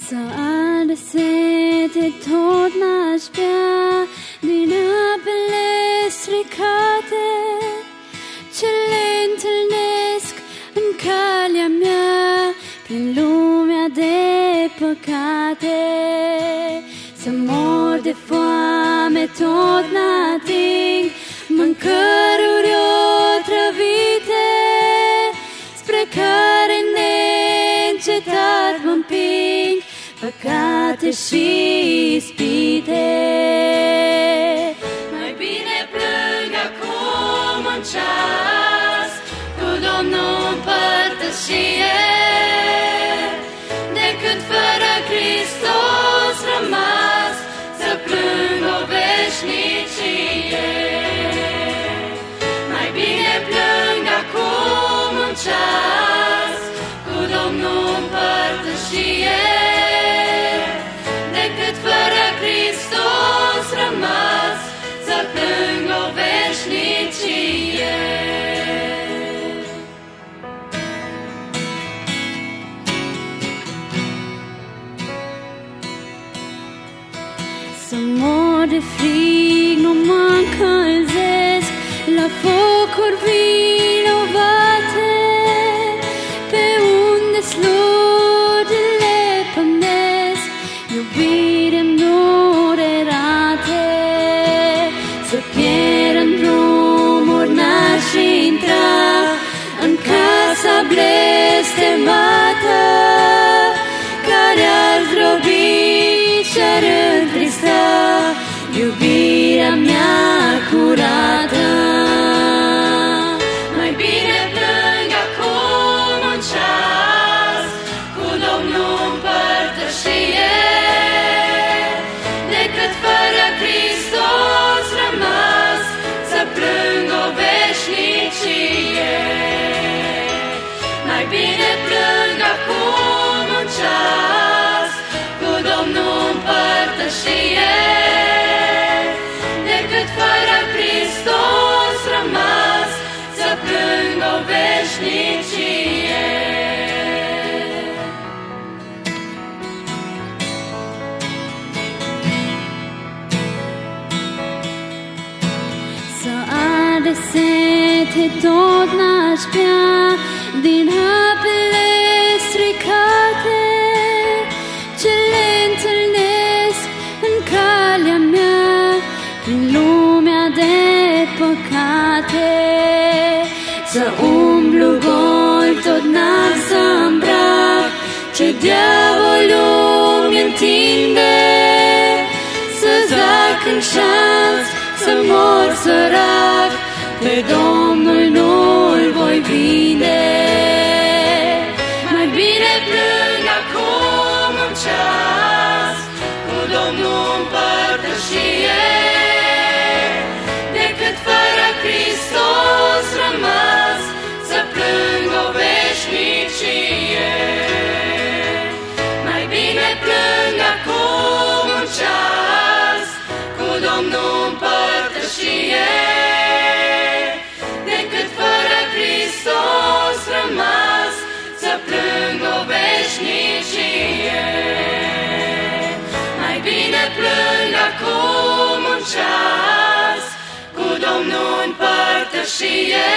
Să arde sete tot n-aș bea din apele stricate ce le întâlnesc în calea mea prin lumea de păcate. Să mor de foame tot n-ating mâncăruri otrăvite spre care neîncetat mă împing păcate și ispite. Mai bine plâng acum un ceas cu Domnul în părtășie decât fără Hristos rămas să plâng o veșnicie. Mai bine plâng acum un ceas cu Domnul în părtășie decât fără Hristos rămas să plâng o veșnicie. Să mor de frig, nu mă încălzesc la focuri vinovate, pe unde slugile pândesc iubire îndurerate. Să pierd în drumuri n-aș intra în casa blestemată care ar zdrobi și-ar întrista iubirea mea curată. Mai bine plâng acum un ceas cu Domnul în părtășie decât fără Hristos rămas să plâng o veșnicie. Mai bine plâng acum un ceas cu Domnul în părtășie decât fără Hristos rămas să plâng o veșnicie. Să arde sete tot n-aș bea din apele stricate ce le întâlnesc în calea mea prin lumea de păcate. Să umblu gol tot n-ar să îmbrac ce diavolul mi întinde, să zac în șanț, să mor sărac, pe Domnul nu-l voi vinde. Mai bine plâng acum un ceas cu Domnul în părtășie decât fără Hristos rămas să plâng o veșnicie. Mai bine plâng acum un ceas cu Domnul în părtășie decât fără Hristos rămas să plâng o veșnicie. Mai bine plâng acum un ceas cu Domnul în părtășie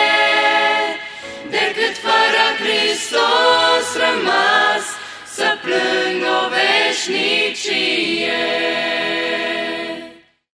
decât fără Hristos rămas să plâng o veșnicie.